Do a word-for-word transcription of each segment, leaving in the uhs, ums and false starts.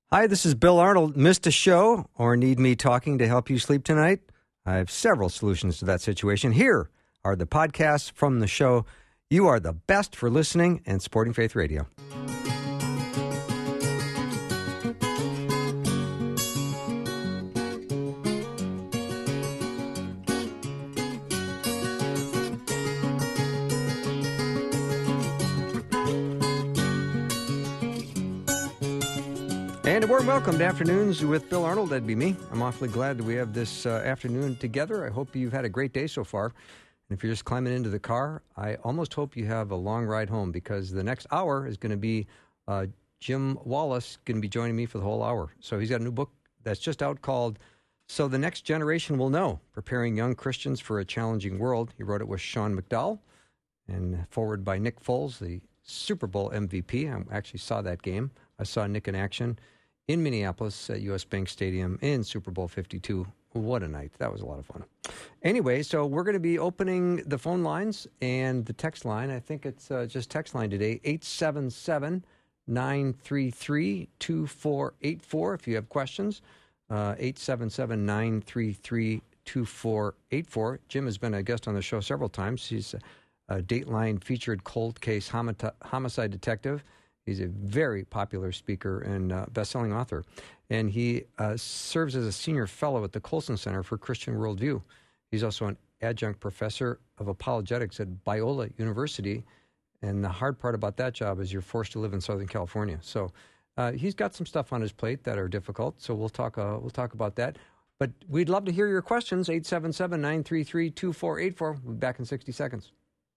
Hi, this is Bill Arnold. Missed a show or need me talking to help you sleep tonight? I have several solutions to that situation. Here are the podcasts from the show. You are the best for listening and supporting Faith Radio. And a warm welcome to Afternoons with Bill Arnold. That'd be me. I'm awfully glad that we have this uh, afternoon together. I hope you've had a great day so far. And if you're just climbing into the car, I almost hope you have a long ride home, because the next hour is going to be uh, Jim Wallis going to be joining me for the whole hour. So he's got a new book that's just out called So the Next Generation Will Know, Preparing Young Christians for a Challenging World. He wrote it with Sean McDowell and forward by Nick Foles, the Super Bowl M V P. I actually saw that game. I saw Nick in action in Minneapolis at U S Bank Stadium in Super Bowl fifty-two. What a night. That was a lot of fun. Anyway, so we're going to be opening the phone lines and the text line. I think it's uh, just text line today, eight seven seven, nine three three, two four eight four if you have questions, uh, eight seven seven, nine three three, two four eight four. Jim has been a guest on the show several times. He's a Dateline featured cold case homicide detective. He's a very popular speaker and uh, best-selling author, and he uh, serves as a senior fellow at the Colson Center for Christian Worldview. He's also an adjunct professor of apologetics at Biola University, and the hard part about that job is you're forced to live in Southern California. So uh, he's got some stuff on his plate that are difficult, so we'll talk uh, we'll talk about that. But we'd love to hear your questions, eight seven seven, nine three three, two four eight four. We'll be back in sixty seconds.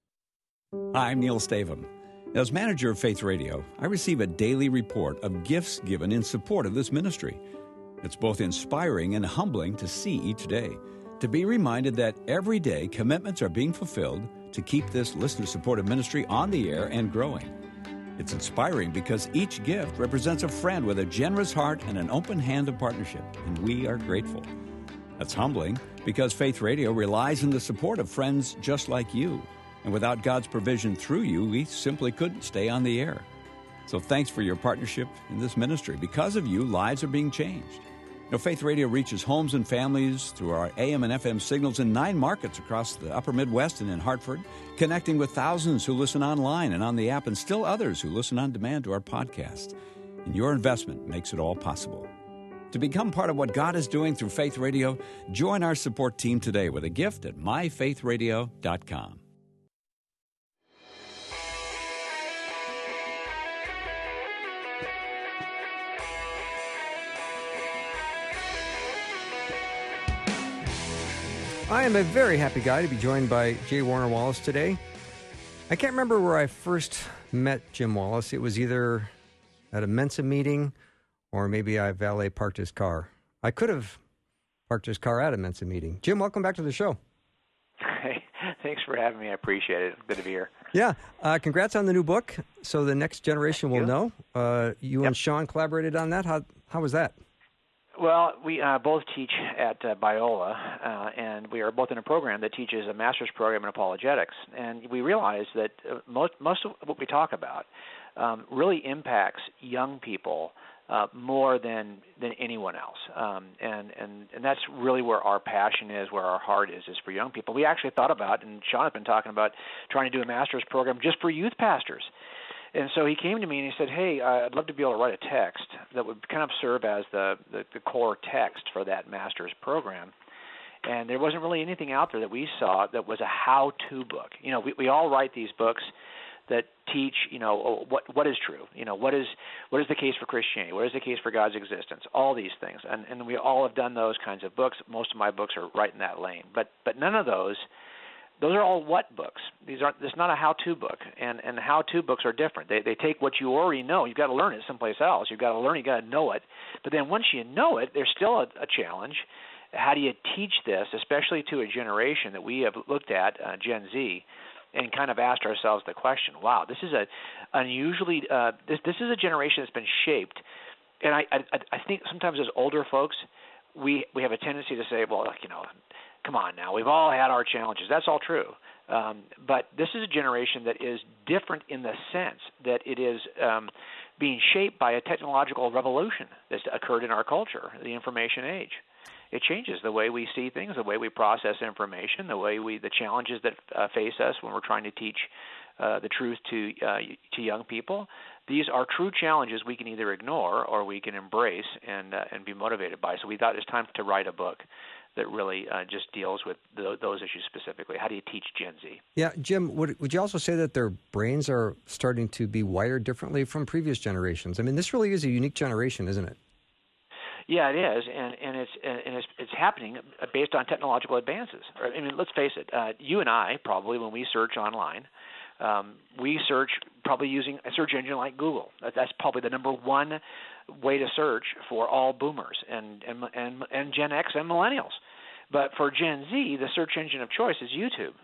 I'm Neil Stavum. As manager of Faith Radio, I receive a daily report of gifts given in support of this ministry. It's both inspiring and humbling to see each day, to be reminded that every day commitments are being fulfilled to keep this listener-supported ministry on the air and growing. It's inspiring because each gift represents a friend with a generous heart and an open hand of partnership, and we are grateful. That's humbling because Faith Radio relies on the support of friends just like you. And without God's provision through you, we simply couldn't stay on the air. So thanks for your partnership in this ministry. Because of you, lives are being changed. You know, Faith Radio reaches homes and families through our A M and F M signals in nine markets across the upper Midwest and in Hartford, connecting with thousands who listen online and on the app, and still others who listen on demand to our podcast. And your investment makes it all possible. To become part of what God is doing through Faith Radio, join our support team today with a gift at my faith radio dot com. I am a very happy guy to be joined by J. Warner Wallace today. I can't remember where I first met Jim Wallace. It was either at a Mensa meeting or maybe I valet parked his car. I could have parked his car at a Mensa meeting. Jim, welcome back to the show. Hey, thanks for having me. I appreciate it. Good to be here. Yeah. Uh, congrats on the new book, So the Next Generation Will Know. Uh, you yep. and Sean collaborated on that. How, how was that? Well, we uh, both teach at uh, Biola, uh, and we are both in a program that teaches a master's program in apologetics. And we realize that uh, most most of what we talk about um, really impacts young people uh, more than than anyone else. Um, and, and, and that's really where our passion is, where our heart is, is for young people. We actually thought about, and Sean has been talking about, trying to do a master's program just for youth pastors. And so he came to me and he said, hey, uh, I'd love to be able to write a text that would kind of serve as the, the, the core text for that master's program. And there wasn't really anything out there that we saw that was a how-to book. You know, we, we all write these books that teach, you know, what what is true. You know, what is what is the case for Christianity? What is the case for God's existence? All these things. And, and we all have done those kinds of books. Most of my books are right in that lane. But but none of those Those are all what books. These aren't. It's not a how-to book, and and how-to books are different. They they take what you already know. You've got to learn it someplace else. You've got to learn. You've got to know it. But then once you know it, there's still a, a challenge. How do you teach this, especially to a generation that we have looked at, uh, Gen Z, and kind of asked ourselves the question: wow, this is a unusually uh, this this is a generation that's been shaped. And I I, I think sometimes as older folks, we we have a tendency to say, well, you know, come on now, we've all had our challenges. That's all true. Um, but this is a generation that is different in the sense that it is um, being shaped by a technological revolution that's occurred in our culture, the information age. It changes the way we see things, the way we process information, the way we, the challenges that uh, face us when we're trying to teach uh, the truth to uh, to young people. These are true challenges we can either ignore or we can embrace and uh, and be motivated by. So we thought it's time to write a book that really uh, just deals with the, those issues specifically. How do you teach Gen Z? Yeah, Jim, would, would you also say that their brains are starting to be wired differently from previous generations? I mean, this really is a unique generation, isn't it? Yeah, it is, and and it's and it's it's happening based on technological advances. I mean, let's face it. Uh, you and I probably, when we search online, um, we search probably using a search engine like Google. That, that's probably the number one way to search for all boomers and and and, and Gen X and millennials. But for Gen Z, the search engine of choice is YouTube.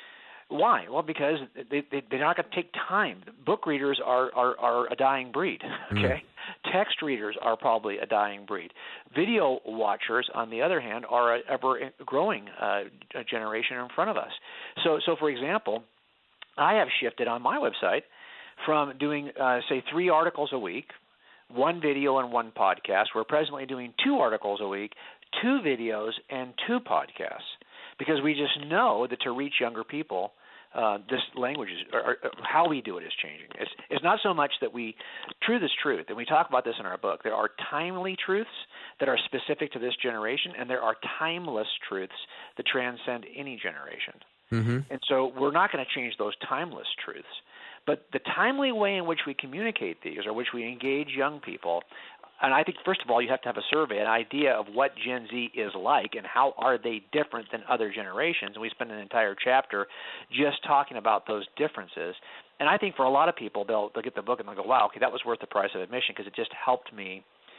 Why? Well, because they, they, they're not going to take time. Book readers are, are, are a dying breed, okay? Mm. Text readers are probably a dying breed. Video watchers, on the other hand, are a ever-growing uh, generation in front of us. So, so, for example, I have shifted on my website from doing, uh, say, three articles a week, one video and one podcast. We're presently doing two articles a week, two videos, and two podcasts. Because we just know that to reach younger people, uh, this language is, or, or how we do it is changing. It's, it's not so much that we, truth is truth, and we talk about this in our book. There are timely truths that are specific to this generation, and there are timeless truths that transcend any generation. Mm-hmm. And so we're not going to change those timeless truths. But the timely way in which we communicate these, or which we engage young people, and I think, first of all, you have to have a survey, an idea of what Gen Z is like and how are they different than other generations. And we spend an entire chapter just talking about those differences. And I think for a lot of people, they'll, they'll get the book and they'll go, wow, okay, that was worth the price of admission because it just helped me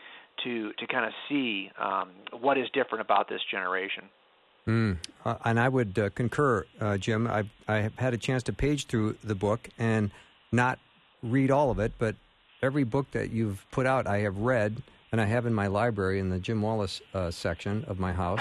to to kind of see um, what is different about this generation. Mm. Uh, and I would uh, concur, uh, Jim. I've, I have had a chance to page through the book and not read all of it, but every book that you've put out, I have read, and I have in my library in the Jim Wallis uh, section of my house,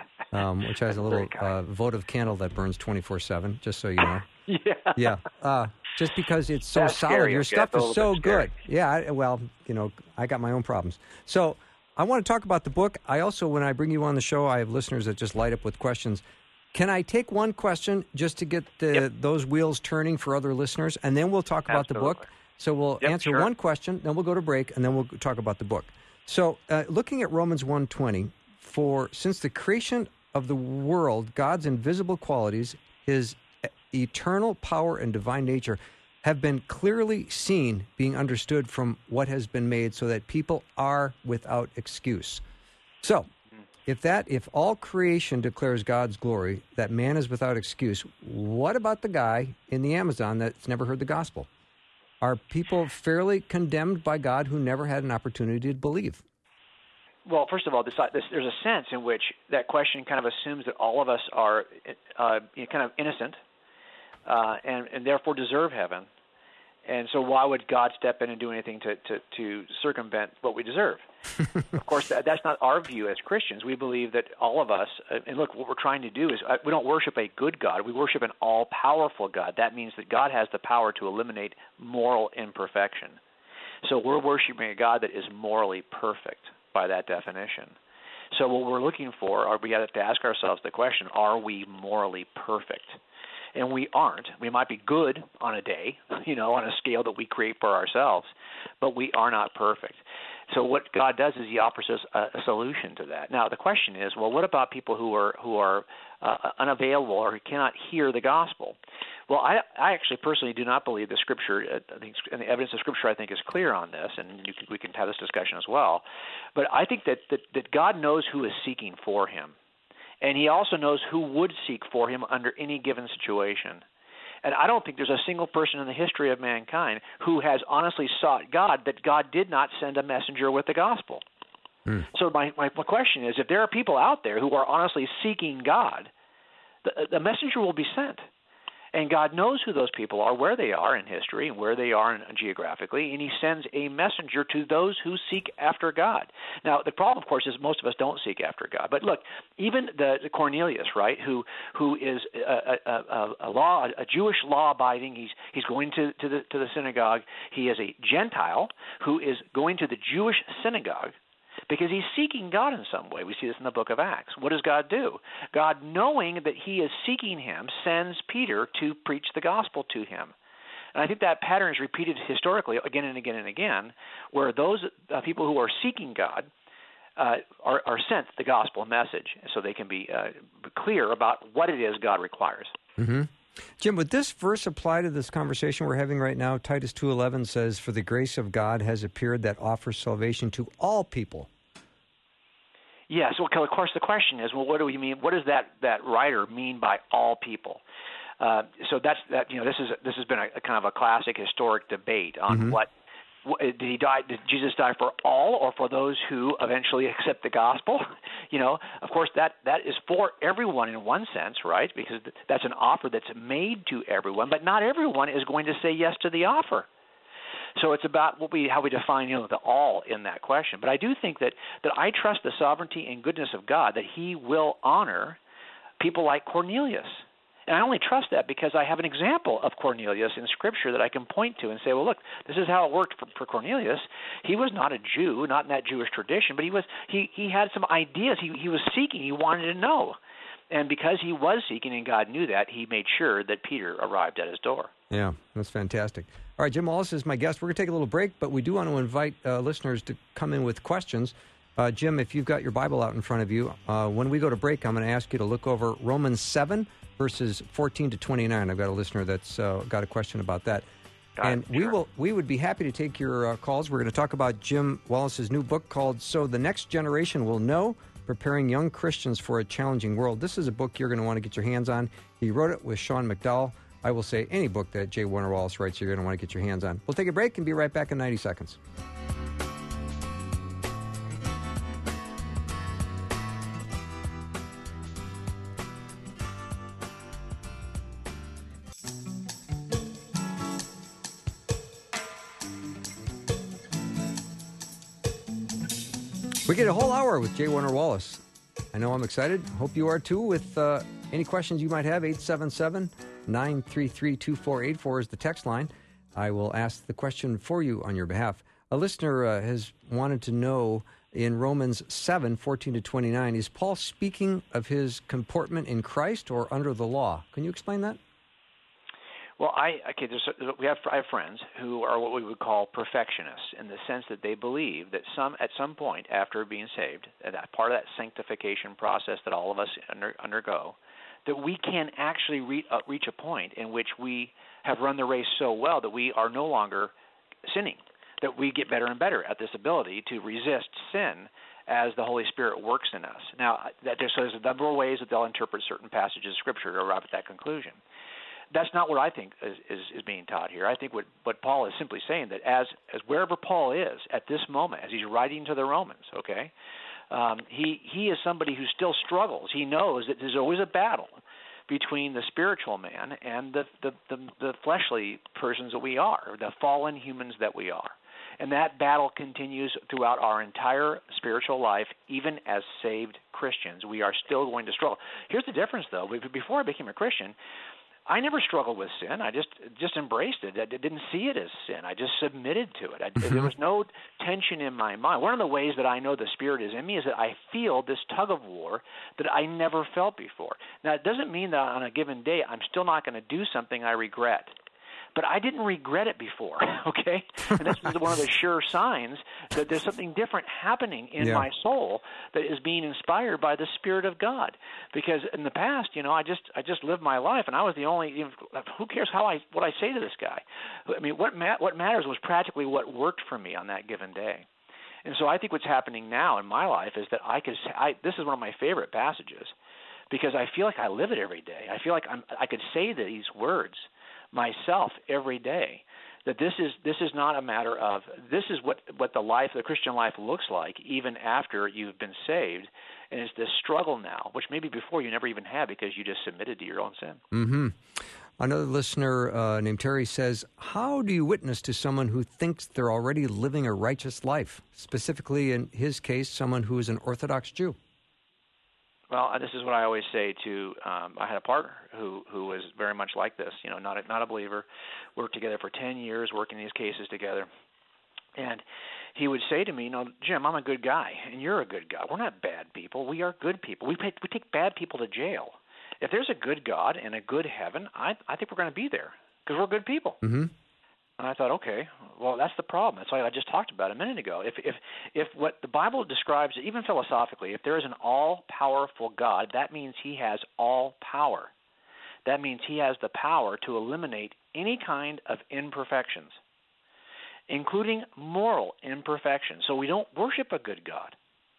um, which has a little uh, votive candle that burns twenty-four seven, just so you know. yeah. Yeah. Uh, just because it's so That's solid. Scary. Your stuff is so good. Scary. Yeah, I, well, you know, I got my own problems. So I want to talk about the book. I also, when I bring you on the show, I have listeners that just light up with questions. Can I take one question just to get the, yep. those wheels turning for other listeners, and then we'll talk about Absolutely. the book? So we'll yep, answer sure. one question, then we'll go to break, and then we'll talk about the book. So uh, looking at Romans one twenty, for since the creation of the world, God's invisible qualities, his eternal power and divine nature, have been clearly seen, being understood from what has been made, so that people are without excuse. So if that, if all creation declares God's glory, that man is without excuse, what about the guy in the Amazon that's never heard the gospel? Are people fairly condemned by God who never had an opportunity to believe? Well, first of all, this, this, there's a sense in which that question kind of assumes that all of us are uh, you know, kind of innocent uh, and, and therefore deserve heaven. And so why would God step in and do anything to, to, to circumvent what we deserve? Of course, that, that's not our view as Christians. We believe that all of us, and look, what we're trying to do is uh, we don't worship a good God. We worship an all-powerful God. That means that God has the power to eliminate moral imperfection. So we're worshiping a God that is morally perfect by that definition. So what we're looking for, are we have to ask ourselves the question, are we morally perfect? And we aren't. We might be good on a day, you know, on a scale that we create for ourselves, but we are not perfect. So what God does is he offers us a, a solution to that. Now, the question is, well, what about people who are who are uh, unavailable or who cannot hear the gospel? Well, I, I actually personally do not believe the Scripture, I think, and the evidence of Scripture, I think, is clear on this, and you can, we can have this discussion as well. But I think that, that, that God knows who is seeking for him. And he also knows who would seek for him under any given situation. And I don't think there's a single person in the history of mankind who has honestly sought God that God did not send a messenger with the gospel. Mm. So my, my, my question is, if there are people out there who are honestly seeking God, the, the messenger will be sent. And God knows who those people are, where they are in history and where they are in, geographically, and he sends a messenger to those who seek after God. Now, the problem, of course, is most of us don't seek after God. But look, even the, the Cornelius, right, who who is a, a, a law, a Jewish law-abiding, he's he's going to, to the to the synagogue. He is a Gentile who is going to the Jewish synagogue because he's seeking God in some way. We see this in the book of Acts. What does God do? God, knowing that he is seeking him, sends Peter to preach the gospel to him. And I think that pattern is repeated historically again and again and again, where those uh, people who are seeking God uh, are, are sent the gospel message so they can be uh, clear about what it is God requires. Mm-hmm. Jim, would this verse apply to this conversation we're having right now? Titus two eleven says, "For the grace of God has appeared that offers salvation to all people." Yes. Well, of course, the question is, well, what do we mean? What does that, that writer mean by all people? Uh, so that's that. You know, this is this has been a, a kind of a classic historic debate on mm-hmm. what, what did he die? Did Jesus die for all, or for those who eventually accept the gospel? You know, of course, that that is for everyone in one sense, right? Because that's an offer that's made to everyone, but not everyone is going to say yes to the offer. So it's about what we how we define, you know, the all in that question. But I do think that that I trust the sovereignty and goodness of God, that He will honor people like Cornelius. And I only trust that because I have an example of Cornelius in Scripture that I can point to and say, well, look, this is how it worked for, for Cornelius. He was not a Jew, not in that Jewish tradition, but he was he, he had some ideas. He he was seeking. He wanted to know. And because he was seeking and God knew that, he made sure that Peter arrived at his door. Yeah, that's fantastic. All right, Jim Wallis is my guest. We're going to take a little break, but we do want to invite uh, listeners to come in with questions. Uh, Jim, if you've got your Bible out in front of you, uh, when we go to break, I'm going to ask you to look over Romans seven, verses fourteen to twenty-nine. I've got a listener that's uh, got a question about that. Got and it, we sure. will we would be happy to take your uh, calls. We're going to talk about Jim Wallis's new book called So the Next Generation Will Know, Preparing Young Christians for a Challenging World. This is a book you're going to want to get your hands on. He wrote it with Sean McDowell. I will say any book that J. Warner Wallace writes, you're going to want to get your hands on. We'll take a break and be right back in ninety seconds. We get a whole hour with J. Warner Wallace. I know I'm excited. Hope you are too. With uh, any questions you might have, eight seven seven, nine three three, two four eight four is the text line. I will ask the question for you on your behalf. A listener uh, has wanted to know in Romans seven, fourteen to twenty-nine, is Paul speaking of his comportment in Christ or under the law? Can you explain that? Well, I okay. There's, we have I have friends who are what we would call perfectionists, in the sense that they believe that some at some point after being saved, that part of that sanctification process that all of us under, undergo, that we can actually re, uh, reach a point in which we have run the race so well that we are no longer sinning, that we get better and better at this ability to resist sin as the Holy Spirit works in us. Now, that there's, so there's a number of ways that they'll interpret certain passages of Scripture to arrive at that conclusion. That's not what I think is, is, is being taught here. I think what, what Paul is simply saying, that as, as wherever Paul is at this moment, as he's writing to the Romans, okay, um, he, he is somebody who still struggles. He knows that there's always a battle between the spiritual man and the, the, the, the fleshly persons that we are, the fallen humans that we are. And that battle continues throughout our entire spiritual life, even as saved Christians. We are still going to struggle. Here's the difference, though. Before I became a Christian, I never struggled with sin. I just just embraced it. I didn't see it as sin. I just submitted to it. I, mm-hmm. There was no tension in my mind. One of the ways that I know the Spirit is in me is that I feel this tug of war that I never felt before. Now, it doesn't mean that on a given day I'm still not going to do something I regret. But I didn't regret it before, okay? And this is one of the sure signs that there's something different happening in yeah. my soul that is being inspired by the Spirit of God. Because in the past, you know, I just I just lived my life, and I was the only. You know, who cares how I what I say to this guy? I mean, what ma- what matters was practically what worked for me on that given day. And so I think what's happening now in my life is that I could. I, this is one of my favorite passages because I feel like I live it every day. I feel like I'm, I could say these words myself every day, that this is this is not a matter of this is what, what the life, the Christian life looks like even after you've been saved, and it's this struggle now, which maybe before you never even had because you just submitted to your own sin. Mm-hmm. Another listener uh, named Terry says, how do you witness to someone who thinks they're already living a righteous life? Specifically, in his case, someone who is an Orthodox Jew. Well, this is what I always say to, um, I had a partner who, who was very much like this, you know, not a, not a believer, worked together for ten years, working these cases together. And he would say to me, you know, Jim, I'm a good guy, and you're a good guy. We're not bad people. We are good people. We, pay, we take bad people to jail. If there's a good God and a good heaven, I, I think we're going to be there because we're good people. Mm-hmm. And I thought, okay, well, that's the problem. That's what I just talked about a minute ago. If if if what the Bible describes, even philosophically, if there is an all-powerful God, that means he has all power. That means he has the power to eliminate any kind of imperfections, including moral imperfections. So we don't worship a good God.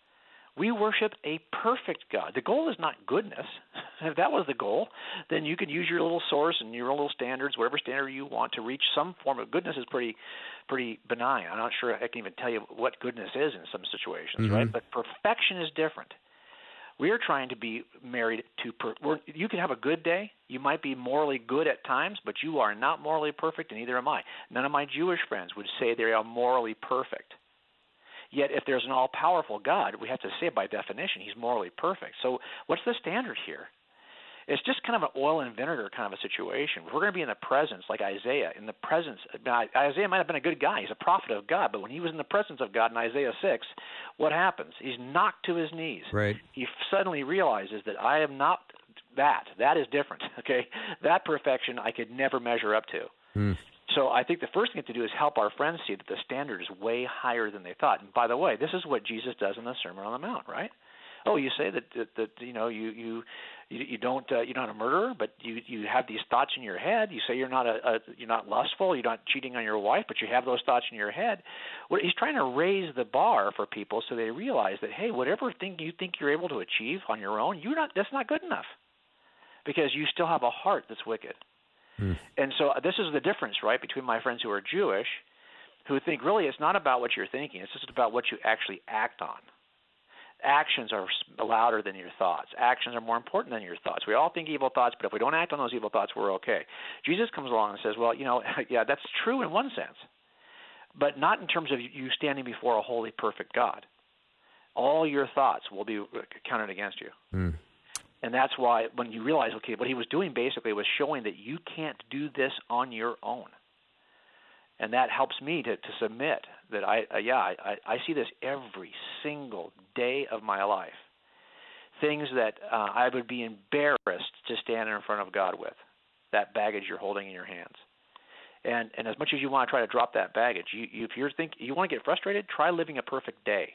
We worship a perfect God. The goal is not goodness. If that was the goal, then you could use your little source and your little standards, whatever standard you want, to reach some form of goodness. Is pretty, pretty benign. I'm not sure I can even tell you what goodness is in some situations, mm-hmm. right? But perfection is different. We are trying to be married to. Per, we're, you can have a good day. You might be morally good at times, but you are not morally perfect, and neither am I. None of my Jewish friends would say they are morally perfect. Yet if there's an all-powerful God, we have to say by definition he's morally perfect. So what's the standard here? It's just kind of an oil and vinegar kind of a situation. If we're going to be in the presence, like Isaiah, in the presence, Isaiah might have been a good guy. He's a prophet of God, but when he was in the presence of God in Isaiah six, what happens? He's knocked to his knees. Right. He suddenly realizes that I am not that. That is different, okay? That perfection I could never measure up to. Hmm. So I think the first thing to do is help our friends see that the standard is way higher than they thought. And by the way, this is what Jesus does in the Sermon on the Mount, right? Oh, you say that that, that you know you you you don't uh, you're not a murderer, but you you have these thoughts in your head. You say you're not a, a you're not lustful, you're not cheating on your wife, but you have those thoughts in your head. Well, he's trying to raise the bar for people so they realize that hey, whatever thing you think you're able to achieve on your own, you're not. That's not good enough because you still have a heart that's wicked. Hmm. And so this is the difference, right, between my friends who are Jewish, who think really it's not about what you're thinking, it's just about what you actually act on. Actions are louder than your thoughts. Actions are more important than your thoughts. We all think evil thoughts, but if we don't act on those evil thoughts, we're okay. Jesus comes along and says, well, you know, yeah, that's true in one sense, but not in terms of you standing before a holy, perfect God. All your thoughts will be counted against you. Hmm. And that's why when you realize, okay, what he was doing basically was showing that you can't do this on your own. And that helps me to, to submit that, I uh, yeah, I, I see this every single day of my life. Things that uh, I would be embarrassed to stand in front of God with, that baggage you're holding in your hands. And and as much as you want to try to drop that baggage, you, you, if you're think, you want to get frustrated, try living a perfect day.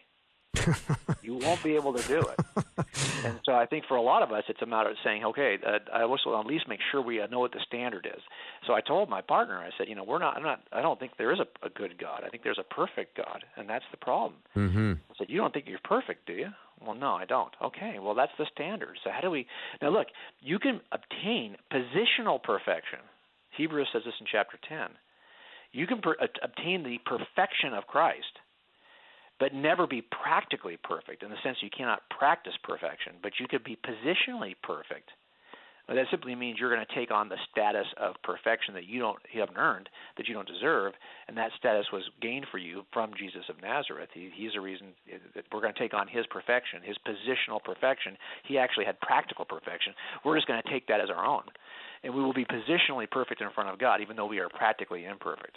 You won't be able to do it. And so I think for a lot of us, it's a matter of saying, okay, uh, I will at least make sure we know what the standard is. So I told my partner, I said, you know, we're not, I'm not, I don't think there is a, a good God. I think there's a perfect God, and that's the problem. Mm-hmm. I said, you don't think you're perfect, do you? Well, no, I don't. Okay, well, that's the standard. So how do we, now look, you can obtain positional perfection. Hebrews says this in chapter ten. You can per, obtain the perfection of Christ, but never be practically perfect in the sense you cannot practice perfection, but you could be positionally perfect. But that simply means you're going to take on the status of perfection that you don't, you haven't earned, that you don't deserve, and that status was gained for you from Jesus of Nazareth. He, he's the reason that we're going to take on his perfection, his positional perfection. He actually had practical perfection. We're just going to take that as our own, and we will be positionally perfect in front of God, even though we are practically imperfect.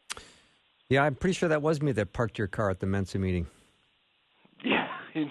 Yeah, I'm pretty sure that was me that parked your car at the Mensa meeting. Yeah.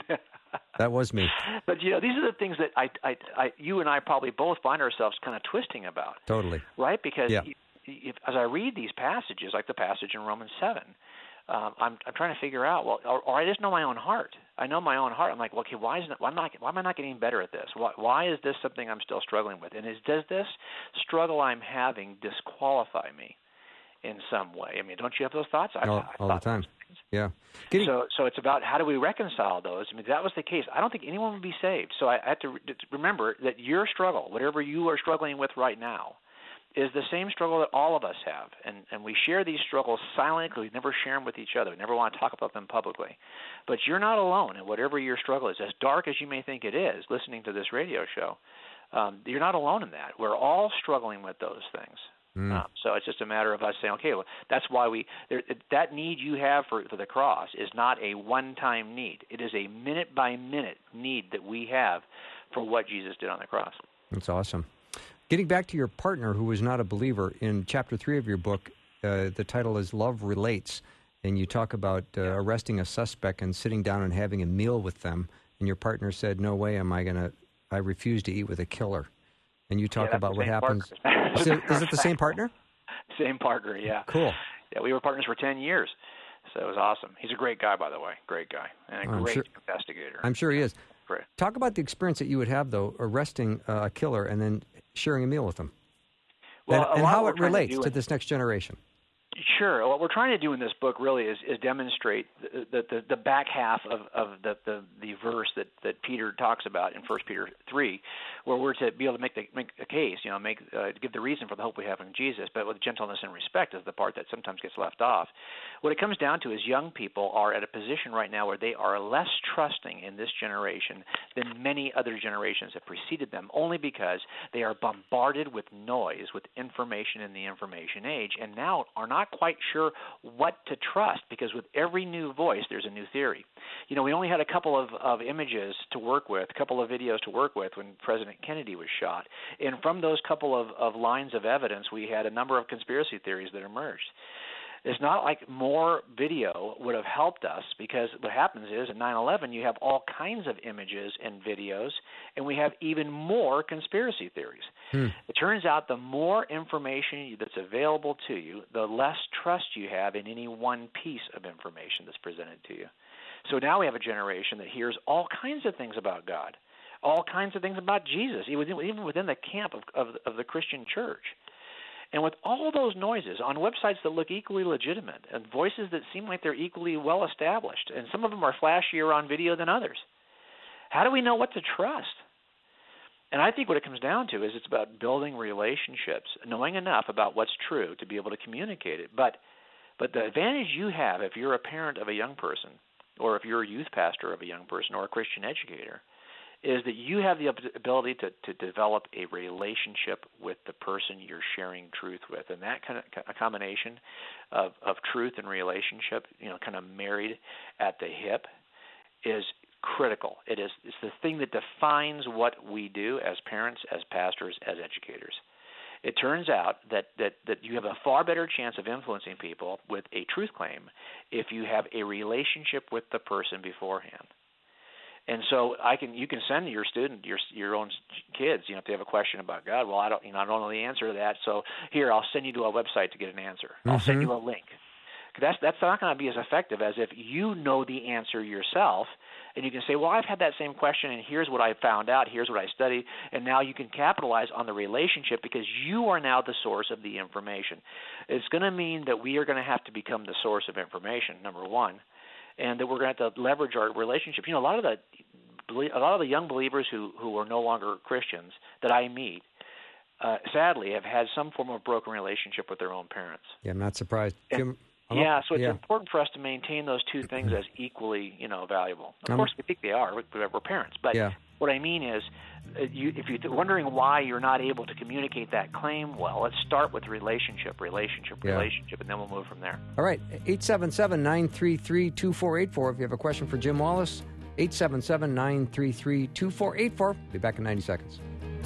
That was me. But, you know, these are the things that I, I, I, you and I probably both find ourselves kind of twisting about. Totally. Right? Because yeah. if, as I read these passages, like the passage in Romans seven, um, I'm, I'm trying to figure out, well, or, or I just know my own heart. I know my own heart. I'm like, well, okay, why, isn't it, why, am I, why am I not getting better at this? Why, why is this something I'm still struggling with? And is, does this struggle I'm having disqualify me in some way? I mean, don't you have those thoughts? I, all I all the time. Yeah. Getting, so, so it's about how do we reconcile those? I mean, if that was the case, I don't think anyone would be saved. So I have to re- remember that your struggle, whatever you are struggling with right now, is the same struggle that all of us have. And, and we share these struggles silently. We never share them with each other. We never want to talk about them publicly. But you're not alone in whatever your struggle is. As dark as you may think it is, listening to this radio show, um, you're not alone in that. We're all struggling with those things. Mm. Um, so it's just a matter of us saying, okay, well, that's why we there, that need you have for, for the cross is not a one-time need. It is a minute-by-minute need that we have for what Jesus did on the cross. That's awesome. Getting back to your partner who was not a believer, in chapter three of your book, uh, the title is Love Relates, and you talk about uh, yeah. arresting a suspect and sitting down and having a meal with them, and your partner said, no way am I going to, I refuse to eat with a killer. And you talk yeah, about what happens. Is it, is it the same partner? Same partner, yeah. Cool. Yeah, we were partners for ten years, so it was awesome. He's a great guy, by the way, great guy, and a I'm great sure, investigator. I'm sure he is. Great. Talk about the experience that you would have, though, arresting uh, a killer and then sharing a meal with him. Well, and, and how it relates to, to this next generation. Sure. What we're trying to do in this book really is, is demonstrate the, the, the, the back half of, of the, the, the verse that, that Peter talks about in First Peter three, where we're to be able to make the make a case, you know, make uh, give the reason for the hope we have in Jesus, but with gentleness and respect is the part that sometimes gets left off. What it comes down to is young people are at a position right now where they are less trusting in this generation than many other generations that preceded them, only because they are bombarded with noise, with information in the information age, and now are not quite sure what to trust, because with every new voice, there's a new theory. You know, we only had a couple of, of images to work with, a couple of videos to work with when President Kennedy was shot. And from those couple of, of lines of evidence, we had a number of conspiracy theories that emerged. It's not like more video would have helped us, because what happens is in nine eleven you have all kinds of images and videos, and we have even more conspiracy theories. Hmm. It turns out the more information that's available to you, the less trust you have in any one piece of information that's presented to you. So now we have a generation that hears all kinds of things about God, all kinds of things about Jesus, even within the camp of, of, of the Christian church. And with all those noises on websites that look equally legitimate and voices that seem like they're equally well established, and some of them are flashier on video than others, how do we know what to trust? And I think what it comes down to is it's about building relationships, knowing enough about what's true to be able to communicate it. But but the advantage you have if you're a parent of a young person, or if you're a youth pastor of a young person, or a Christian educator, is that you have the ability to, to develop a relationship with the person you're sharing truth with. And that kind of a combination of, of truth and relationship, you know, kind of married at the hip, is critical. It is it's the thing that defines what we do as parents, as pastors, as educators. It turns out that, that, that you have a far better chance of influencing people with a truth claim if you have a relationship with the person beforehand. And so I can, you can send your student, your your own kids, you know, if they have a question about God. Well, I don't, you know, I don't know the answer to that. So here, I'll send you to a website to get an answer. Mm-hmm. I'll send you a link. That's that's not going to be as effective as if you know the answer yourself, and you can say, well, I've had that same question, and here's what I found out. Here's what I studied, and now you can capitalize on the relationship because you are now the source of the information. It's going to mean that we are going to have to become the source of information, number one. And that we're going to have to leverage our relationship. You know, a lot of the a lot of the young believers who, who are no longer Christians that I meet, uh, sadly, have had some form of broken relationship with their own parents. Yeah, I'm not surprised. And, Jim, yeah, so it's yeah. important for us to maintain those two things as equally, you know, valuable. Of um, course, we think they are. We're parents, but yeah. what I mean is, uh, you, if you're wondering why you're not able to communicate that claim well, let's start with relationship, relationship, yeah. relationship, and then we'll move from there. All right, eight seven seven, nine three three, two four eight four. If you have a question for Jim Wallis, eight seven seven, nine three three, two four eight four. Be back in ninety seconds.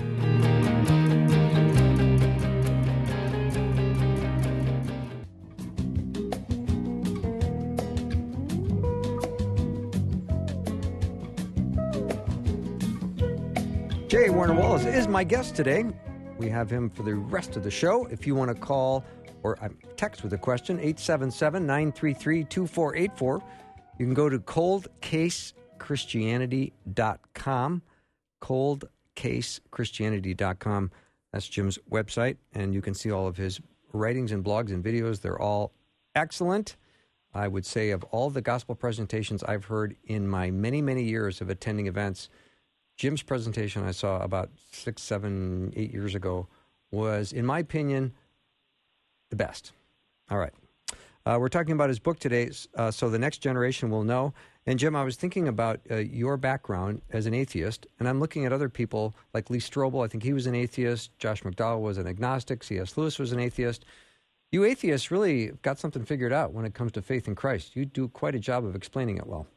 J. Warner Wallace is my guest today. We have him for the rest of the show. If you want to call or text with a question, eight seven seven, nine three three, two four eight four. You can go to cold case christianity dot com, cold case christianity dot com. That's Jim's website, and you can see all of his writings and blogs and videos. They're all excellent. I would say of all the gospel presentations I've heard in my many, many years of attending events, Jim's presentation I saw about six, seven, eight years ago was, in my opinion, the best. All right. Uh, we're talking about his book today, uh, So the Next Generation Will Know. And Jim, I was thinking about uh, your background as an atheist, and I'm looking at other people like Lee Strobel. I think he was an atheist. Josh McDowell was an agnostic. C S. Lewis was an atheist. You atheists really got something figured out when it comes to faith in Christ. You do quite a job of explaining it well.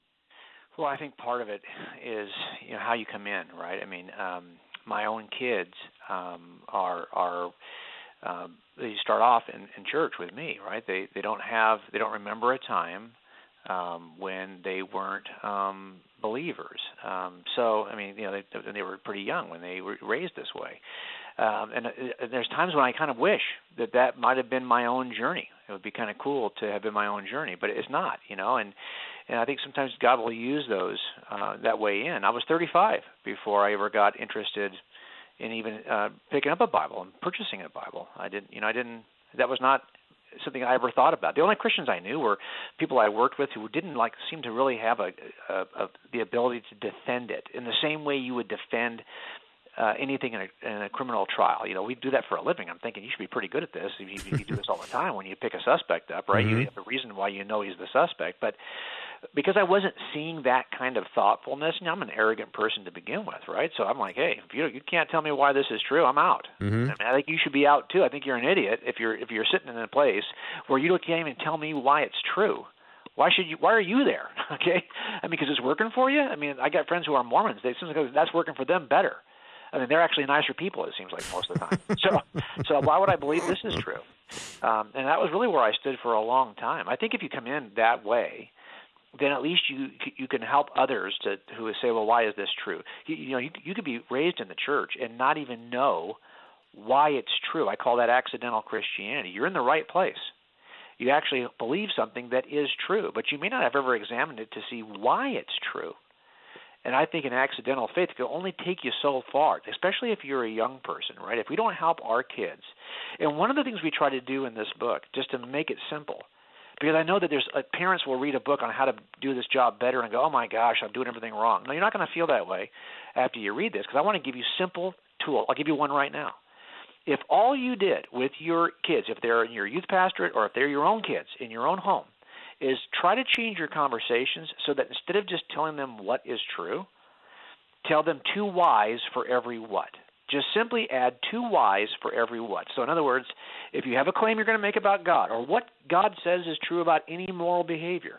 Well, I think part of it is, you know, how you come in, right? I mean, um, my own kids um, are are um, they start off in, in church with me, right? They they don't have they don't remember a time um, when they weren't um, believers. Um, so, I mean, you know, they they were pretty young when they were raised this way. Um, and uh, there's times when I kind of wish that that might have been my own journey. It would be kind of cool to have been my own journey, but it's not, you know. And and I think sometimes God will use those uh, that way in. I was thirty-five before I ever got interested in even uh, picking up a Bible and purchasing a Bible. I didn't, you know, I didn't. That was not something I ever thought about. The only Christians I knew were people I worked with who didn't like seem to really have a, a, a the ability to defend it in the same way you would defend Uh, anything in a, in a criminal trial. You know, we do that for a living. I'm thinking you should be pretty good at this. If you, if you do this all the time when you pick a suspect up, right? Mm-hmm. You have a reason why you know he's the suspect. But because I wasn't seeing that kind of thoughtfulness, you know, I'm an arrogant person to begin with, right? So I'm like, hey, if you you can't tell me why this is true, I'm out. Mm-hmm. I mean, I think you should be out too. I think you're an idiot if you're if you're sitting in a place where you can't even tell me why it's true. Why should you? Why are you there? Okay, I mean, because it's working for you. I mean, I got friends who are Mormons. They seem like that's working for them better. I mean, they're actually nicer people, it seems like, most of the time. So so why would I believe this is true? Um, and that was really where I stood for a long time. I think if you come in that way, then at least you you can help others to who say, well, why is this true? You, you know, you, you could be raised in the church and not even know why it's true. I call that accidental Christianity. You're in the right place. You actually believe something that is true, but you may not have ever examined it to see why it's true. And I think an accidental faith can only take you so far, especially if you're a young person, right? If we don't help our kids. And one of the things we try to do in this book, just to make it simple, because I know that there's uh, parents will read a book on how to do this job better and go, oh my gosh, I'm doing everything wrong. No, you're not going to feel that way after you read this, because I want to give you simple tools. I'll give you one right now. If all you did with your kids, if they're in your youth pastorate or if they're your own kids in your own home, is try to change your conversations so that instead of just telling them what is true, tell them two whys for every what. Just simply add two whys for every what. So in other words, if you have a claim you're going to make about God or what God says is true about any moral behavior,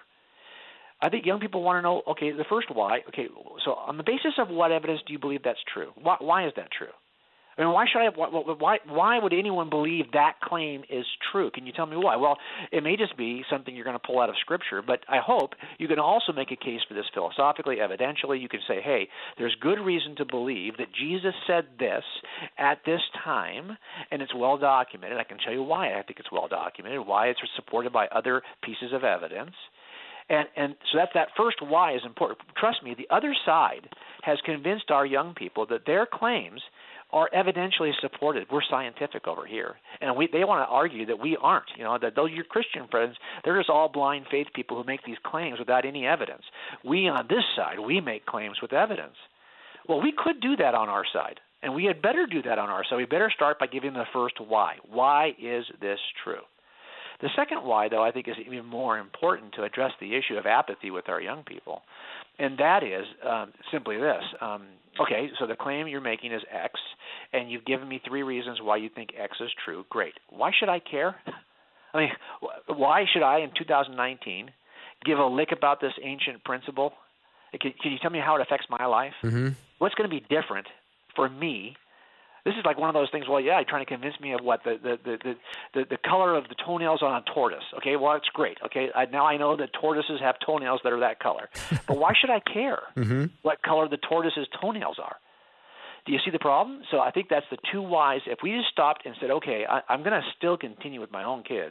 I think young people want to know, okay, the first why, okay, so on the basis of what evidence do you believe that's true? Why, why is that true? I mean, why should I? Why? Why would anyone believe that claim is true? Can you tell me why? Well, it may just be something you're going to pull out of Scripture, but I hope you can also make a case for this philosophically, evidentially. You can say, hey, there's good reason to believe that Jesus said this at this time, and it's well documented. I can tell you why I think it's well documented, why it's supported by other pieces of evidence. And and so that's that first why is important. Trust me, the other side has convinced our young people that their claims are evidentially supported. We're scientific over here, and we they want to argue that we aren't. You know, that those your Christian friends, they're just all blind faith people who make these claims without any evidence. We on this side, we make claims with evidence. Well, we could do that on our side, and we had better do that on our side. We better start by giving the first why. Why is this true? The second why, though, I think is even more important to address the issue of apathy with our young people, and that is um, simply this. Um, okay, so the claim you're making is X, and you've given me three reasons why you think X is true. Great. Why should I care? I mean, why should I, in two thousand nineteen, give a lick about this ancient principle? Can, can you tell me how it affects my life? Mm-hmm. What's going to be different for me? This is like one of those things, well, yeah, you're trying to convince me of what, the the, the, the, the color of the toenails on a tortoise. Okay, well, that's great. Okay, I, now I know that tortoises have toenails that are that color. But why should I care mm-hmm. what color the tortoise's toenails are? Do you see the problem? So I think that's the two whys. If we just stopped and said, okay, I, I'm going to still continue with my own kids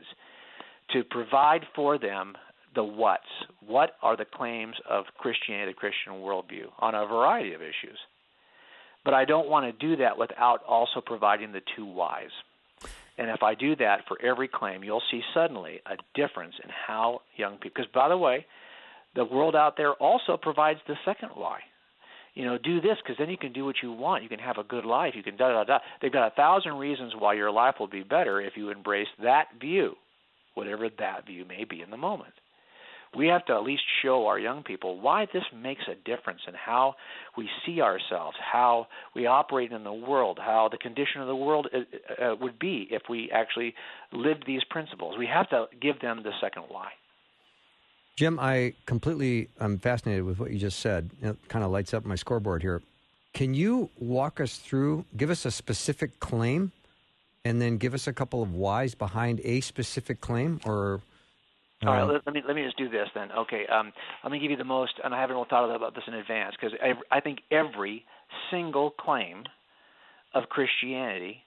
to provide for them the whats. What are the claims of Christianity, the Christian worldview, on a variety of issues? But I don't want to do that without also providing the two whys. And if I do that for every claim, you'll see suddenly a difference in how young people – because, by the way, the world out there also provides the second why. You know, do this because then you can do what you want. You can have a good life. You can da-da-da. They've got a thousand reasons why your life will be better if you embrace that view, whatever that view may be in the moment. We have to at least show our young people why this makes a difference in how we see ourselves, how we operate in the world, how the condition of the world uh, uh, would be if we actually lived these principles. We have to give them the second why. Jim, I completely am fascinated with what you just said. It kind of lights up my scoreboard here. Can you walk us through, give us a specific claim, and then give us a couple of whys behind a specific claim? Or uh, all right, let, let me let me just do this then. Okay, um, let me give you the most, and I haven't really thought about this in advance, because I, I think every single claim of Christianity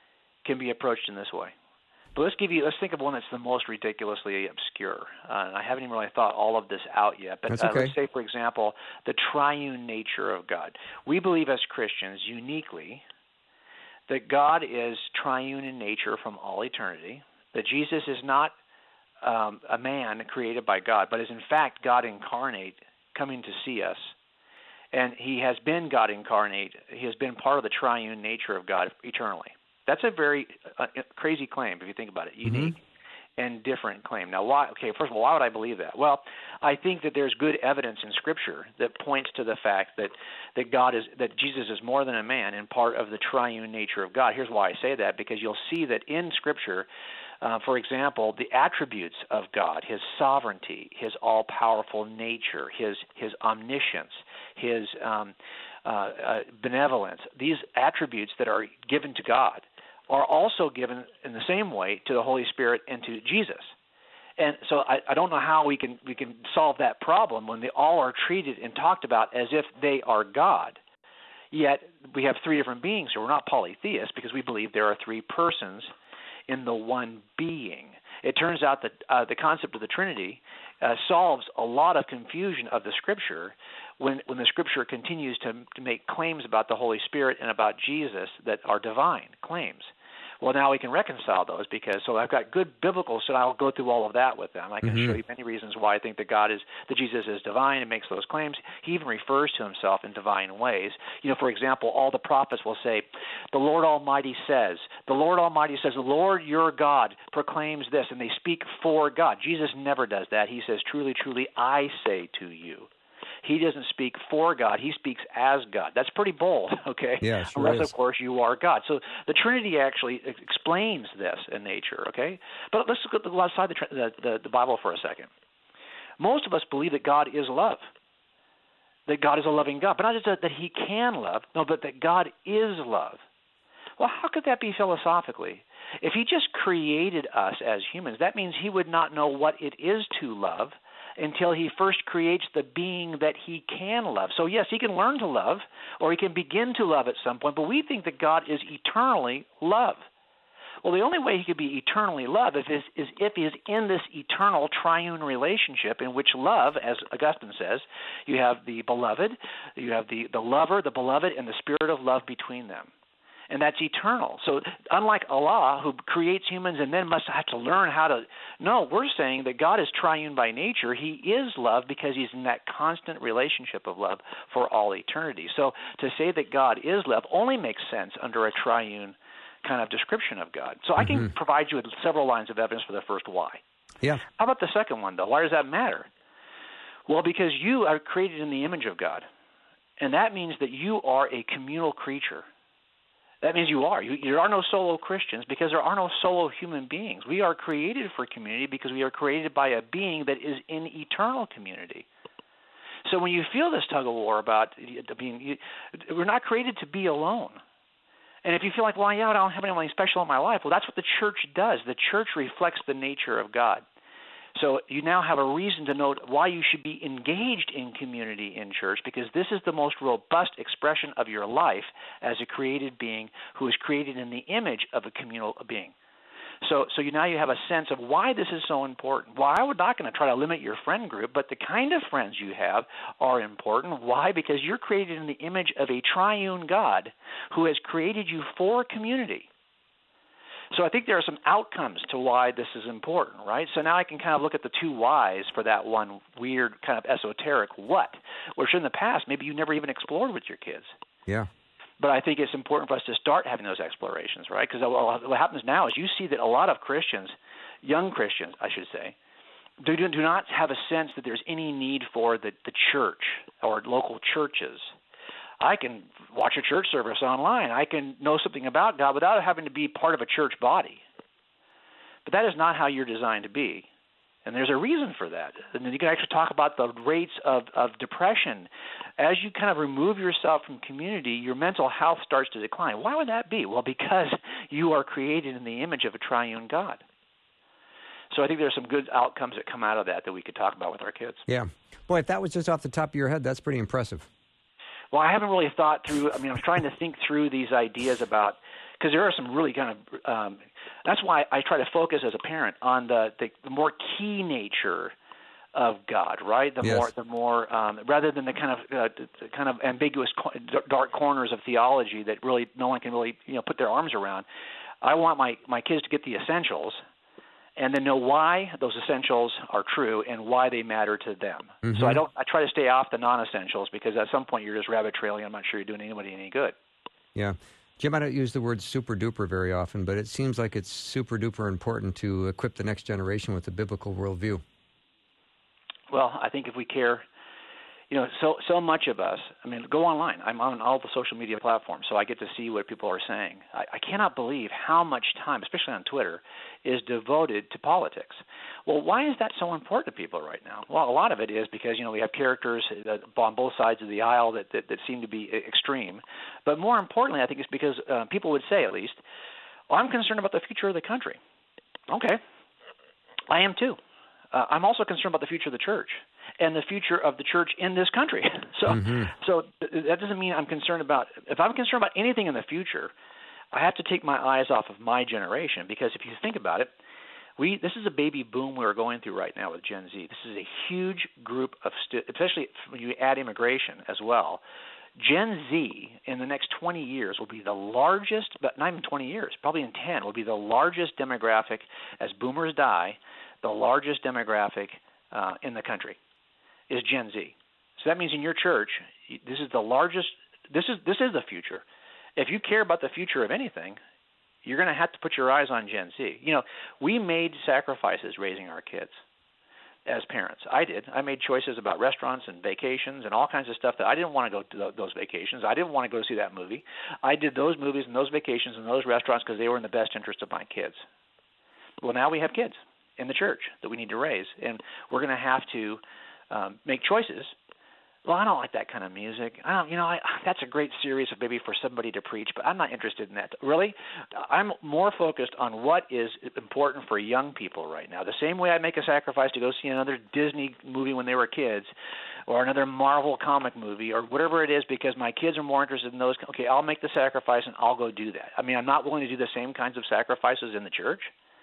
can be approached in this way. But let's give you. Let's think of one that's the most ridiculously obscure. Uh, I haven't even really thought all of this out yet. But that's uh, okay. Let's say, for example, the triune nature of God. We believe as Christians uniquely that God is triune in nature from all eternity. That Jesus is not um, a man created by God, but is in fact God incarnate coming to see us. And he has been God incarnate. He has been part of the triune nature of God eternally. That's a very uh, crazy claim if you think about it, unique mm-hmm. and different claim. Now, why? Okay, first of all, why would I believe that? Well, I think that there's good evidence in Scripture that points to the fact that, that God is that Jesus is more than a man and part of the triune nature of God. Here's why I say that, because you'll see that in Scripture, uh, for example, the attributes of God, his sovereignty, his all-powerful nature, his his omniscience, his um, uh, uh, benevolence, these attributes that are given to God are also given in the same way to the Holy Spirit and to Jesus. And so I, I don't know how we can we can solve that problem when they all are treated and talked about as if they are God. Yet we have three different beings, so we're not polytheists because we believe there are three persons in the one being. It turns out that uh, the concept of the Trinity uh, solves a lot of confusion of the Scripture when, when the Scripture continues to, to make claims about the Holy Spirit and about Jesus that are divine claims. Well, now we can reconcile those because so I've got good biblical, so I'll go through all of that with them. I can mm-hmm. show you many reasons why I think that God is, that Jesus is divine and makes those claims. He even refers to himself in divine ways. You know, for example, all the prophets will say, the Lord Almighty says, the Lord Almighty says, the Lord your God proclaims this, and they speak for God. Jesus never does that. He says, truly, truly, I say to you. He doesn't speak for God. He speaks as God. That's pretty bold, okay? Yeah, sure Unless, is. of course, you are God. So the Trinity actually explains this in nature, okay? But let's look outside the, the, the, the Bible for a second. Most of us believe that God is love, that God is a loving God, but not just that, that he can love, no, but that God is love. Well, how could that be philosophically? If he just created us as humans, that means he would not know what it is to love until he first creates the being that he can love. So yes, he can learn to love, or he can begin to love at some point, but we think that God is eternally love. Well, the only way he could be eternally love is, is, is if he is in this eternal triune relationship in which love, as Augustine says, you have the beloved, you have the, the lover, the beloved, and the spirit of love between them. And that's eternal. So unlike Allah, who creates humans and then must have to learn how to – no, we're saying that God is triune by nature. He is love because he's in that constant relationship of love for all eternity. So to say that God is love only makes sense under a triune kind of description of God. So mm-hmm. I can provide you with several lines of evidence for the first why. Yeah. How about the second one, though? Why does that matter? Well, because you are created in the image of God, and that means that you are a communal creature. That means you are. You, there are no solo Christians because there are no solo human beings. We are created for community because we are created by a being that is in eternal community. So when you feel this tug of war about being, you, we're not created to be alone. And if you feel like, well, yeah, I don't have anyone special in my life, well, that's what the church does. The church reflects the nature of God. So you now have a reason to note why you should be engaged in community in church, because this is the most robust expression of your life as a created being who is created in the image of a communal being. So so you now you have a sense of why this is so important. Well, I'm not going to try to limit your friend group, but the kind of friends you have are important. Why? Because you're created in the image of a triune God who has created you for community. So I think there are some outcomes to why this is important, right? So now I can kind of look at the two whys for that one weird kind of esoteric what, which in the past maybe you never even explored with your kids. Yeah. But I think it's important for us to start having those explorations, right? Because what happens now is you see that a lot of Christians, young Christians, I should say, do, do not have a sense that there's any need for the, the church or local churches. I can watch a church service online. I can know something about God without having to be part of a church body. But that is not how you're designed to be. And there's a reason for that. And then you can actually talk about the rates of, of depression. As you kind of remove yourself from community, your mental health starts to decline. Why would that be? Well, because you are created in the image of a triune God. So I think there's some good outcomes that come out of that that we could talk about with our kids. Yeah. Boy, if that was just off the top of your head, that's pretty impressive. Well, I haven't really thought through, I mean, I'm trying to think through these ideas about, because there are some really kind of, um, that's why I try to focus as a parent on the, the, the more key nature of God, right? The yes. more, the more, um, rather than the kind of, uh, the kind of ambiguous, dark corners of theology that really no one can really, you know, put their arms around. I want my, my kids to get the essentials, and then know why those essentials are true and why they matter to them. Mm-hmm. So I don't. I try to stay off the non-essentials because at some point you're just rabbit trailing. I'm not sure you're doing anybody any good. Yeah. Jim, I don't use the word super duper very often, but it seems like it's super duper important to equip the next generation with a biblical worldview. Well, I think if we care, you know, so so much of us, I mean, go online. I'm on all the social media platforms, so I get to see what people are saying. I, I cannot believe how much time, especially on Twitter, is devoted to politics. Well, why is that so important to people right now? Well, a lot of it is because, you know, we have characters on both sides of the aisle that, that, that seem to be extreme. But more importantly, I think it's because uh, people would say, at least, well, I'm concerned about the future of the country. Okay. I am too. Uh, I'm also concerned about the future of the church and the future of the church in this country. So, mm-hmm. so that doesn't mean I'm concerned about – if I'm concerned about anything in the future, I have to take my eyes off of my generation, because if you think about it, we this is a baby boom we're going through right now with Gen Z. This is a huge group of stu- – especially when you add immigration as well. Gen Z in the next twenty years will be the largest – but not even twenty years, probably in ten – will be the largest demographic as boomers die, the largest demographic uh, in the country is Gen Z. So that means in your church, this is the largest – this is this is the future. If you care about the future of anything, you're going to have to put your eyes on Gen Z. You know, we made sacrifices raising our kids as parents. I did. I made choices about restaurants and vacations and all kinds of stuff that I didn't want to go to those vacations. I didn't want to go see that movie. I did those movies and those vacations and those restaurants because they were in the best interest of my kids. Well, now we have kids in the church that we need to raise, and we're going to have to um, make choices. Well, I don't like that kind of music. I don't, you know, I, that's a great series of maybe for somebody to preach, but I'm not interested in that. Really, I'm more focused on what is important for young people right now. The same way I make a sacrifice to go see another Disney movie when they were kids, or another Marvel comic movie, or whatever it is, because my kids are more interested in those. Okay, I'll make the sacrifice and I'll go do that. I mean, I'm not willing to do the same kinds of sacrifices in the church.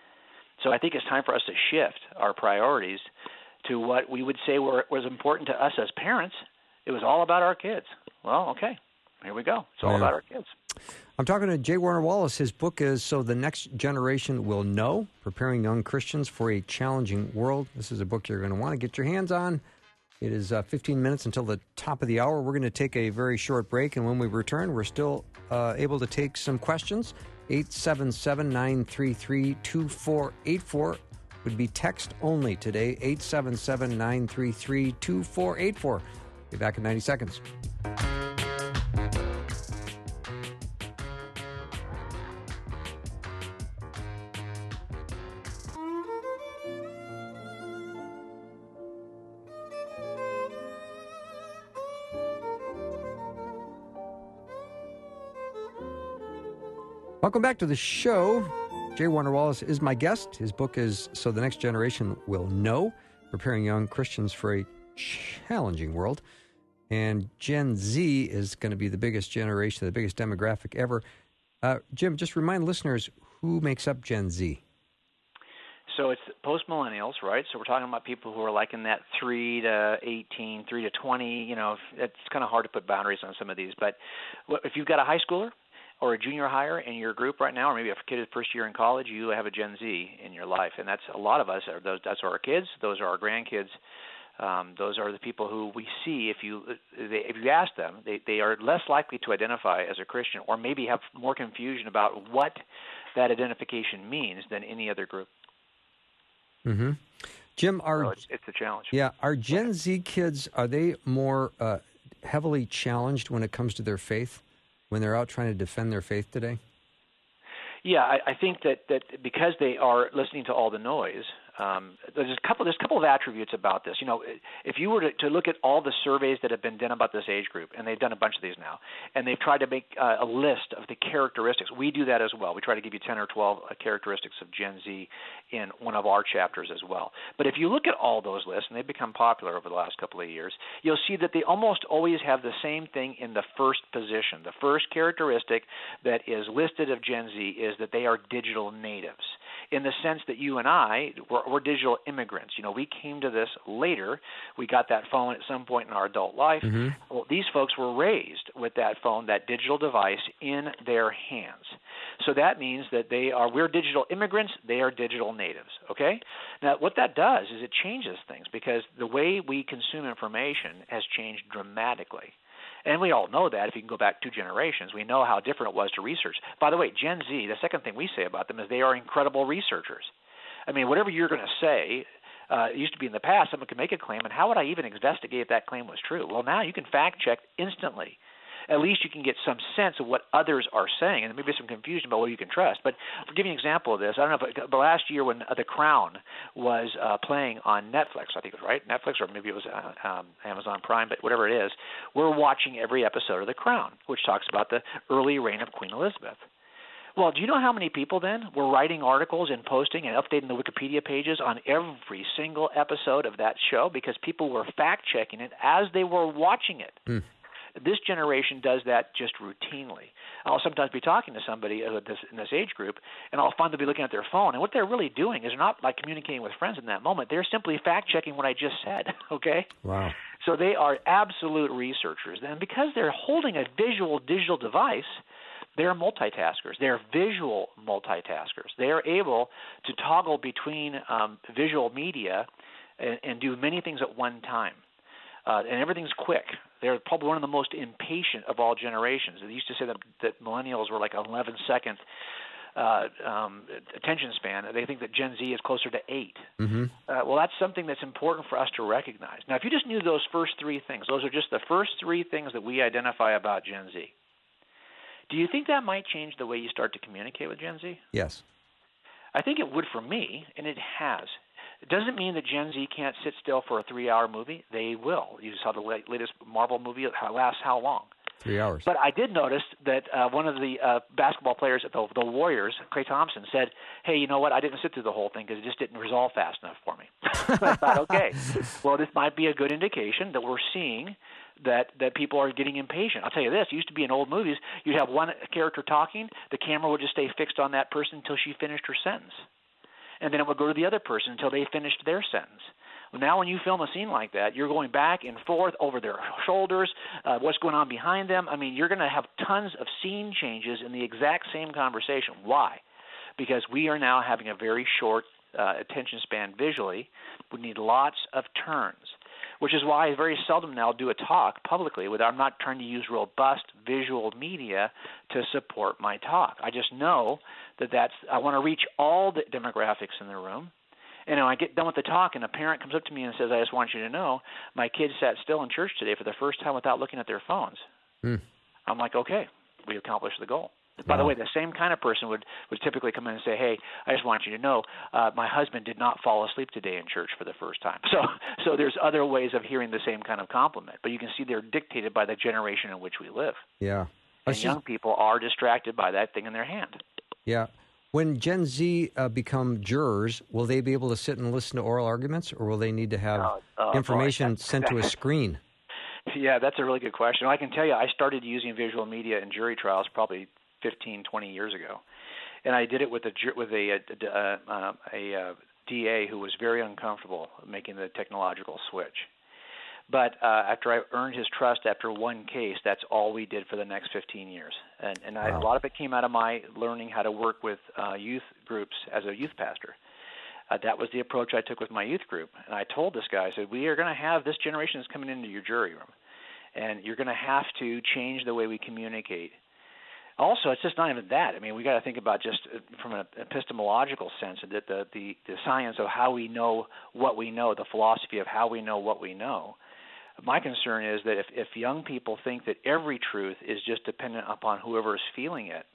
So I think it's time for us to shift our priorities to what we would say were, was important to us as parents. It was all about our kids. Well, okay, here we go. It's all yeah. about our kids. I'm talking to J. Warner Wallace. His book is So the Next Generation Will Know, Preparing Young Christians for a Challenging World. This is a book you're going to want to get your hands on. It is uh, fifteen minutes until the top of the hour. We're going to take a very short break, and when we return, we're still uh, able to take some questions. eight seven seven, nine three three, two four eight four would be text only today, eight seven seven, nine three three, two four eight four. Be back in ninety seconds. Welcome back to the show. J. Warner Wallace is my guest. His book is So the Next Generation Will Know, Preparing Young Christians for a Challenging World. And Gen Z is going to be the biggest generation, the biggest demographic ever. Uh, Jim, just remind listeners who makes up Gen Z. So it's post-millennials, right? So we're talking about people who are like in that three to eighteen, three to twenty. You know, it's kind of hard to put boundaries on some of these. But if you've got a high schooler or a junior higher in your group right now, or maybe a kid at first year in college, you have a Gen Z in your life. And that's a lot of us. Are those, that's our kids. Those are our grandkids. Um, those are the people who we see. If you they, if you ask them, they, they are less likely to identify as a Christian, or maybe have more confusion about what that identification means than any other group. Mm-hmm. Jim, are so it's, it's a challenge. Yeah, are Gen Z kids, are they more uh, heavily challenged when it comes to their faith, when they're out trying to defend their faith today? Yeah, I, I think that, that because they are listening to all the noise, um, there's a couple there's a couple of attributes about this. You know, if you were to, to look at all the surveys that have been done about this age group, and they've done a bunch of these now, and they've tried to make uh, a list of the characteristics. We do that as well. We try to give you ten or twelve uh, characteristics of Gen Z in one of our chapters as well. But if you look at all those lists, and they've become popular over the last couple of years, you'll see that they almost always have the same thing in the first position. The first characteristic that is listed of Gen Z is that they are digital natives, in the sense that you and I, we're, we're digital immigrants. You know, we came to this later. We got that phone at some point in our adult life. Mm-hmm. Well, these folks were raised with that phone, that digital device, in their hands. So that means that they are, we're digital immigrants, they are digital natives, okay? Now, what that does is it changes things, because the way we consume information has changed dramatically. And we all know that if you can go back two generations. We know how different it was to research. By the way, Gen Z, the second thing we say about them is they are incredible researchers. I mean, whatever you're going to say, uh, it used to be in the past, someone could make a claim, and how would I even investigate if that claim was true? Well, now you can fact check instantly. At least you can get some sense of what others are saying, and there may be some confusion about what you can trust. But to give you an example of this, I don't know if it, but last year when uh, The Crown was uh, playing on Netflix, I think it was right, Netflix, or maybe it was uh, um, Amazon Prime, but whatever it is, we're watching every episode of The Crown, which talks about the early reign of Queen Elizabeth. Well, do you know how many people then were writing articles and posting and updating the Wikipedia pages on every single episode of that show, because people were fact-checking it as they were watching it? Mm. This generation does that just routinely. I'll sometimes be talking to somebody in this, in this age group, and I'll find they'll be looking at their phone, and what they're really doing is they're not like communicating with friends in that moment. They're simply fact-checking what I just said, okay? Wow. So they are absolute researchers. And because they're holding a visual digital device, they're multitaskers. They're visual multitaskers. They are able to toggle between um, visual media and, and do many things at one time. Uh, and everything's quick. They're probably one of the most impatient of all generations. They used to say that, that millennials were like an eleven-second uh, um, attention span. They think that Gen Z is closer to eight. Mm-hmm. Uh, well, that's something that's important for us to recognize. Now, if you just knew those first three things, those are just the first three things that we identify about Gen Z. Do you think that might change the way you start to communicate with Gen Z? Yes. I think it would for me, and it has. It doesn't mean that Gen Z can't sit still for a three-hour movie. They will. You saw the latest Marvel movie. It lasts how long? Three hours. But I did notice that uh, one of the uh, basketball players at the, the Warriors, Klay Thompson, said, hey, you know what, I didn't sit through the whole thing because it just didn't resolve fast enough for me. So I thought, okay, well, this might be a good indication that we're seeing that, that people are getting impatient. I'll tell you this, it used to be in old movies, you'd have one character talking, the camera would just stay fixed on that person until she finished her sentence. And then it would go to the other person until they finished their sentence. Well, now when you film a scene like that, you're going back and forth over their shoulders, uh, what's going on behind them. I mean, you're going to have tons of scene changes in the exact same conversation. Why? Because we are now having a very short uh, attention span visually. We need lots of turns, which is why I very seldom now do a talk publicly without I'm not trying to use robust visual media to support my talk. I just know that that's I want to reach all the demographics in the room. And when I get done with the talk and a parent comes up to me and says, I just want you to know, my kid sat still in church today for the first time without looking at their phones. Mm. I'm like, okay, we accomplished the goal. By the way, the same kind of person would, would typically come in and say, hey, I just want you to know, uh, my husband did not fall asleep today in church for the first time. So so there's other ways of hearing the same kind of compliment. But you can see they're dictated by the generation in which we live. Yeah. And young people are distracted by that thing in their hand. Yeah. When Gen Z uh, become jurors, will they be able to sit and listen to oral arguments, or will they need to have oh, oh, information boy, sent to a screen? Yeah, that's a really good question. I can tell you I started using visual media in jury trials probably fifteen, twenty years ago. And I did it with a with a, a, a, a, a D A who was very uncomfortable making the technological switch. But uh, after I earned his trust after one case, that's all we did for the next fifteen years. And, and I, wow. a lot of it came out of my learning how to work with uh, youth groups as a youth pastor. Uh, that was the approach I took with my youth group. And I told this guy, I said, we are going to have this generation is coming into your jury room, and you're going to have to change the way we communicate. Also, it's just not even that. I mean, we got to think about just from an epistemological sense that the, the the science of how we know what we know, the philosophy of how we know what we know. My concern is that if, if young people think that every truth is just dependent upon whoever is feeling it,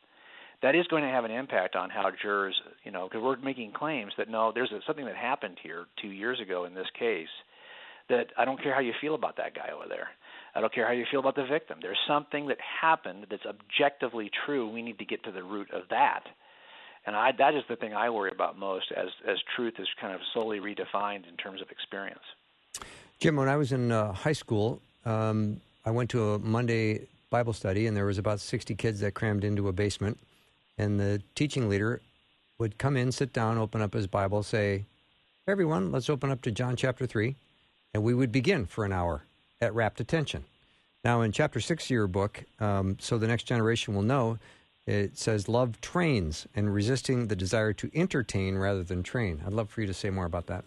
that is going to have an impact on how jurors, you know, because we're making claims that, no, there's a, something that happened here two years ago in this case that I don't care how you feel about that guy over there. I don't care how you feel about the victim. There's something that happened that's objectively true. We need to get to the root of that. And I, that is the thing I worry about most as, as truth is kind of slowly redefined in terms of experience. Jim, when I was in uh, high school, um, I went to a Monday Bible study, and there was about sixty kids that crammed into a basement. And the teaching leader would come in, sit down, open up his Bible, say, everyone, let's open up to John chapter three. And we would begin for an hour at rapt attention. Now, in chapter six of your book, um, So the Next Generation Will Know, it says, love trains and resisting the desire to entertain rather than train. I'd love for you to say more about that.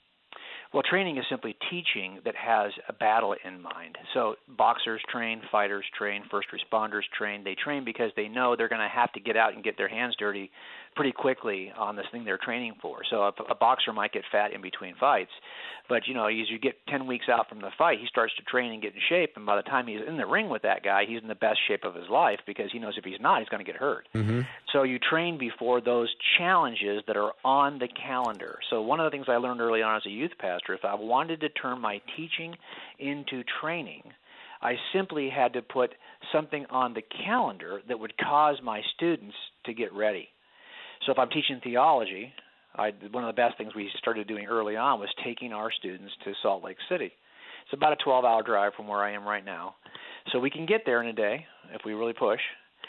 Well, training is simply teaching that has a battle in mind. So boxers train, fighters train, first responders train. They train because they know they're going to have to get out and get their hands dirty pretty quickly on this thing they're training for. So a, a boxer might get fat in between fights, but, you know, as you get ten weeks out from the fight, he starts to train and get in shape, and by the time he's in the ring with that guy, he's in the best shape of his life because he knows if he's not, he's going to get hurt. Mm-hmm. So you train before those challenges that are on the calendar. So one of the things I learned early on as a youth pastor, if I wanted to turn my teaching into training, I simply had to put something on the calendar that would cause my students to get ready. So if I'm teaching theology, I, one of the best things we started doing early on was taking our students to Salt Lake City. It's about a twelve-hour drive from where I am right now. So we can get there in a day if we really push.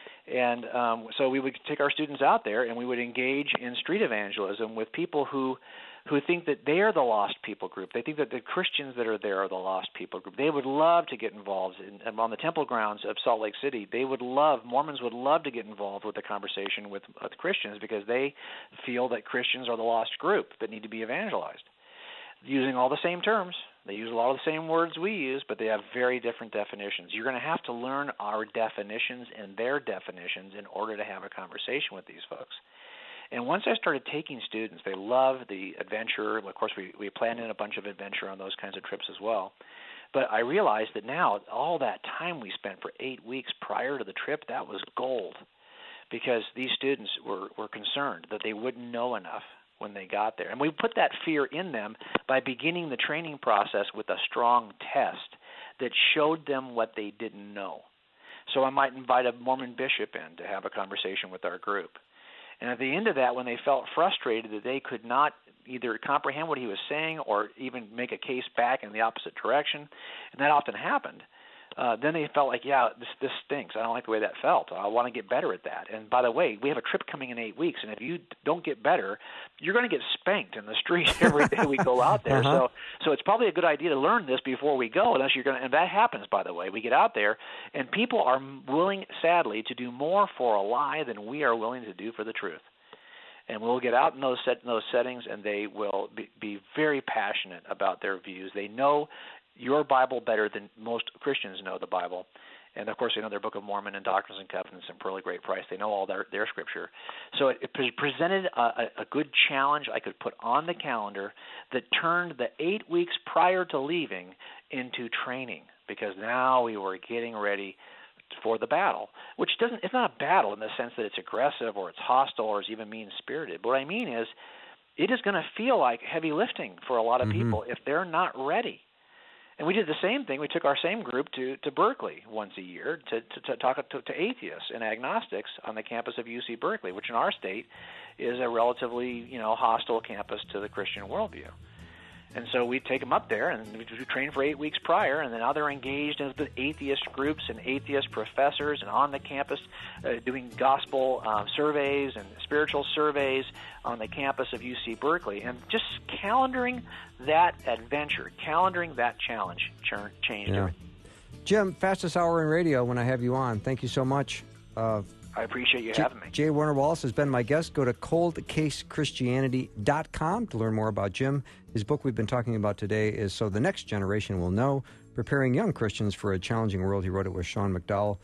And um, so we would take our students out there, and we would engage in street evangelism with people who who think that they are the lost people group. They think that the Christians that are there are the lost people group. They would love to get involved in, on the temple grounds of Salt Lake City. They would love, Mormons would love to get involved with the conversation with, with Christians because they feel that Christians are the lost group that need to be evangelized. Using all the same terms, they use a lot of the same words we use, but they have very different definitions. You're going to have to learn our definitions and their definitions in order to have a conversation with these folks. And once I started taking students, they love the adventure. Of course, we, we planned in a bunch of adventure on those kinds of trips as well. But I realized that now all that time we spent for eight weeks prior to the trip, that was gold because these students were, were concerned that they wouldn't know enough when they got there. And we put that fear in them by beginning the training process with a strong test that showed them what they didn't know. So I might invite a Mormon bishop in to have a conversation with our group. And at the end of that, when they felt frustrated that they could not either comprehend what he was saying or even make a case back in the opposite direction, and that often happened, uh, then they felt like, yeah, this this stinks. I don't like the way that felt. I want to get better at that. And by the way, we have a trip coming in eight weeks, and if you don't get better, you're going to get spanked in the street every day we go out there. Uh-huh. So so it's probably a good idea to learn this before we go, unless you're going to, and that happens, by the way. We get out there, and people are willing, sadly, to do more for a lie than we are willing to do for the truth. And we'll get out in those set, in those settings, and they will be, be very passionate about their views. They know your Bible better than most Christians know the Bible. And, of course, they know their Book of Mormon and Doctrines and Covenants and Pearly Great Price. They know all their, their scripture. So it, it presented a, a good challenge I could put on the calendar that turned the eight weeks prior to leaving into training, because now we were getting ready for the battle, which doesn't, it's not a battle in the sense that it's aggressive or it's hostile or it's even mean-spirited. But what I mean is it is going to feel like heavy lifting for a lot of mm-hmm. people if they're not ready. And we did the same thing. We took our same group to, to Berkeley once a year to, to, to talk to, to atheists and agnostics on the campus of U C Berkeley, which in our state is a relatively, you know, hostile campus to the Christian worldview. And so we take them up there, and we train for eight weeks prior, and then now they're engaged in the atheist groups and atheist professors and on the campus uh, doing gospel uh, surveys and spiritual surveys on the campus of U C Berkeley. And just calendaring that adventure, calendaring that challenge changed yeah. it. Jim, fastest hour in radio when I have you on. Thank you so much. Uh, I appreciate you J- having me. J. Warner Wallace has been my guest. Go to cold case christianity dot com to learn more about Jim. His book we've been talking about today is So the Next Generation Will Know, Preparing Young Christians for a Challenging World. He wrote it with Sean McDowell.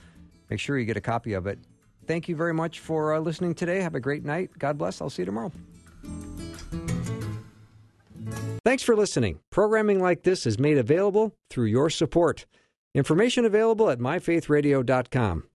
Make sure you get a copy of it. Thank you very much for uh, listening today. Have a great night. God bless. I'll see you tomorrow. Thanks for listening. Programming like this is made available through your support. Information available at my faith radio dot com.